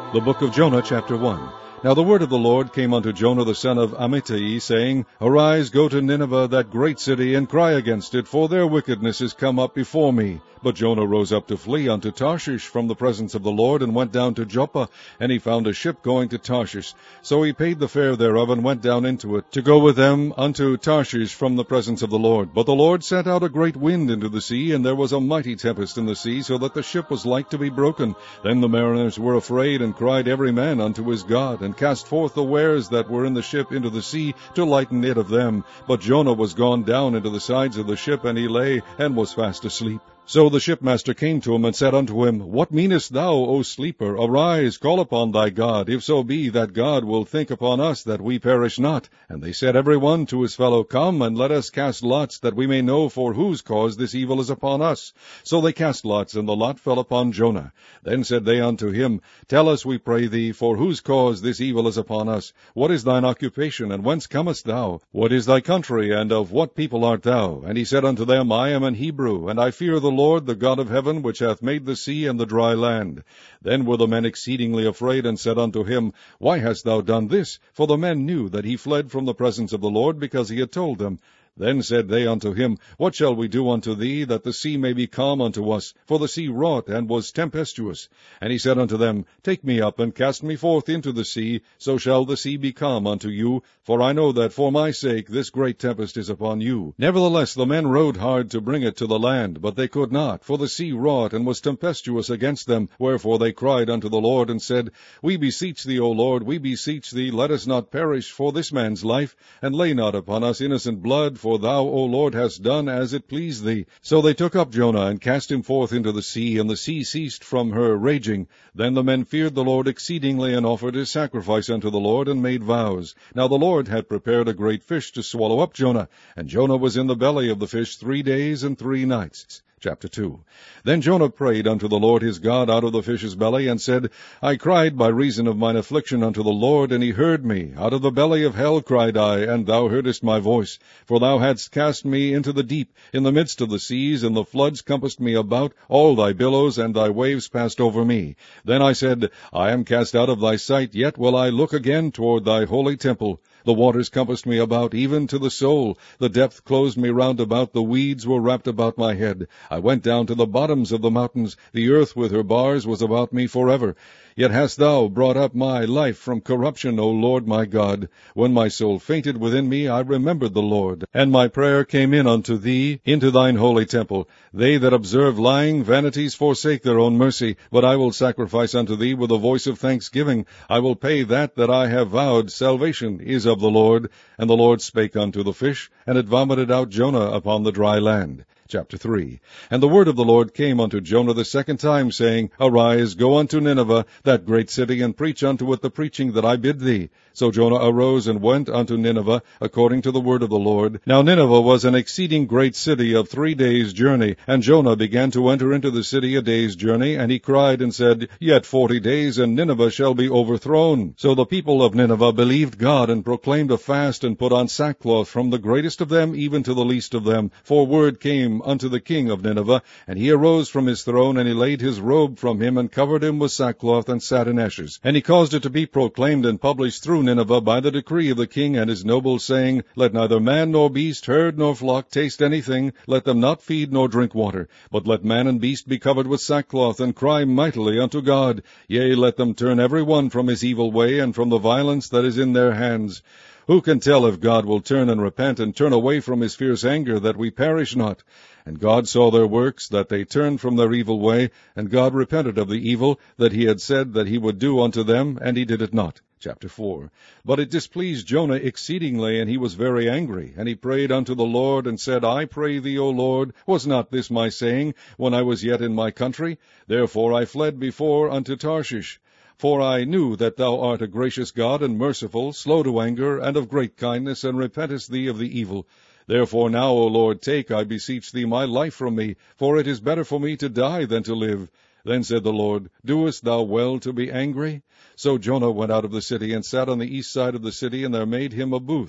The book of Jonah, chapter 1. Now the word of the Lord came unto Jonah the son of Amittai, saying, Arise, go to Nineveh, that great city, and cry against it, for their wickedness is come up before me. But Jonah rose up to flee unto Tarshish from the presence of the Lord, and went down to Joppa, and he found a ship going to Tarshish. So he paid the fare thereof, and went down into it, to go with them unto Tarshish from the presence of the Lord. But the Lord sent out a great wind into the sea, and there was a mighty tempest in the sea, so that the ship was like to be broken. Then the mariners were afraid, and cried every man unto his God, and cast forth the wares that were in the ship into the sea, to lighten it of them. But Jonah was gone down into the sides of the ship, and he lay, and was fast asleep. So the shipmaster came to him, and said unto him, What meanest thou, O sleeper? Arise, call upon thy God, if so be that God will think upon us, that we perish not. And they said every one to his fellow, Come, and let us cast lots, that we may know for whose cause this evil is upon us. So they cast lots, and the lot fell upon Jonah. Then said they unto him, Tell us, we pray thee, for whose cause this evil is upon us? What is thine occupation, and whence comest thou? What is thy country, and of what people art thou? And he said unto them, I am an Hebrew, and I fear the Lord, the God of heaven, which hath made the sea and the dry land. Then were the men exceedingly afraid, and said unto him, Why hast thou done this? For the men knew that he fled from the presence of the Lord, because he had told them. Then said they unto him, What shall we do unto thee, that the sea may be calm unto us? For the sea wrought, and was tempestuous. And he said unto them, Take me up, and cast me forth into the sea, so shall the sea be calm unto you. For I know that for my sake this great tempest is upon you. Nevertheless the men rowed hard to bring it to the land, but they could not, for the sea wrought, and was tempestuous against them. Wherefore they cried unto the Lord, and said, We beseech thee, O Lord, we beseech thee, let us not perish for this man's life, and lay not upon us innocent blood, for thou, O Lord, hast done as it pleased thee. So they took up Jonah, and cast him forth into the sea, and the sea ceased from her raging. Then the men feared the Lord exceedingly, and offered a sacrifice unto the Lord, and made vows. Now the Lord had prepared a great fish to swallow up Jonah, and Jonah was in the belly of the fish 3 days and 3 nights. Chapter 2. Then Jonah prayed unto the Lord his God out of the fish's belly, and said, I cried by reason of mine affliction unto the Lord, and he heard me. Out of the belly of hell cried I, and thou heardest my voice. For thou hadst cast me into the deep, in the midst of the seas, and the floods compassed me about. All thy billows and thy waves passed over me. Then I said, I am cast out of thy sight, yet will I look again toward thy holy temple. The waters compassed me about, even to the soul. The depth closed me round about. The weeds were wrapped about my head. I went down to the bottoms of the mountains. The earth with her bars was about me forever. Yet hast thou brought up my life from corruption, O Lord my God. When my soul fainted within me, I remembered the Lord, and my prayer came in unto thee, into thine holy temple. They that observe lying vanities forsake their own mercy, but I will sacrifice unto thee with a voice of thanksgiving. I will pay that I have vowed. Salvation is of the Lord. And the Lord spake unto the fish, and it vomited out Jonah upon the dry land. Chapter 3. And the word of the Lord came unto Jonah the second time, saying, Arise, go unto Nineveh, that great city, and preach unto it the preaching that I bid thee. So Jonah arose and went unto Nineveh, according to the word of the Lord. Now Nineveh was an exceeding great city of 3 days' journey. And Jonah began to enter into the city a day's journey, and he cried and said, Yet 40 days, and Nineveh shall be overthrown. So the people of Nineveh believed God, and proclaimed a fast, and put on sackcloth, from the greatest of them even to the least of them. For word came unto the king of Nineveh, and he arose from his throne, and he laid his robe from him, and covered him with sackcloth, and sat in ashes. And he caused it to be proclaimed and published through Nineveh by the decree of the king and his nobles, saying, Let neither man nor beast, herd nor flock taste anything, let them not feed nor drink water, but let man and beast be covered with sackcloth, and cry mightily unto God. Yea, let them turn every one from his evil way, and from the violence that is in their hands. Who can tell if God will turn and repent, and turn away from his fierce anger, that we perish not? And God saw their works, that they turned from their evil way, and God repented of the evil that he had said that he would do unto them, and he did it not. Chapter 4. But it displeased Jonah exceedingly, and he was very angry. And he prayed unto the Lord, and said, I pray thee, O Lord, was not this my saying, when I was yet in my country? Therefore I fled before unto Tarshish. For I knew that thou art a gracious God, and merciful, slow to anger, and of great kindness, and repentest thee of the evil. Therefore now, O Lord, take, I beseech thee, my life from me, for it is better for me to die than to live. Then said the Lord, Doest thou well to be angry? So Jonah went out of the city, and sat on the east side of the city, and there made him a booth.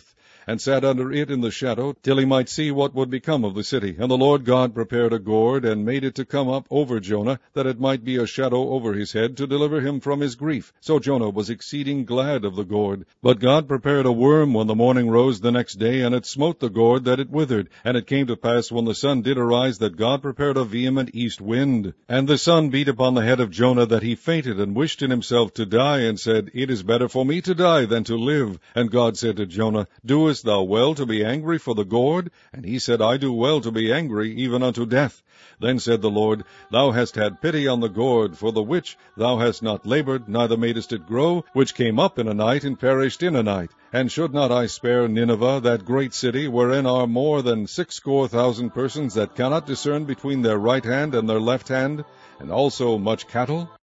and sat under it in the shadow, till he might see what would become of the city. And the Lord God prepared a gourd, and made it to come up over Jonah, that it might be a shadow over his head, to deliver him from his grief. So Jonah was exceeding glad of the gourd. But God prepared a worm when the morning rose the next day, and it smote the gourd, that it withered. And it came to pass, when the sun did arise, that God prepared a vehement east wind. And the sun beat upon the head of Jonah, that he fainted, and wished in himself to die, and said, It is better for me to die than to live. And God said to Jonah, Doest thou well to be angry for the gourd? And he said, I do well to be angry, even unto death. Then said the Lord, Thou hast had pity on the gourd, for the which thou hast not labored, neither madest it grow, which came up in a night, and perished in a night. And should not I spare Nineveh, that great city, wherein are more than 60,000 persons that cannot discern between their right hand and their left hand, and also much cattle?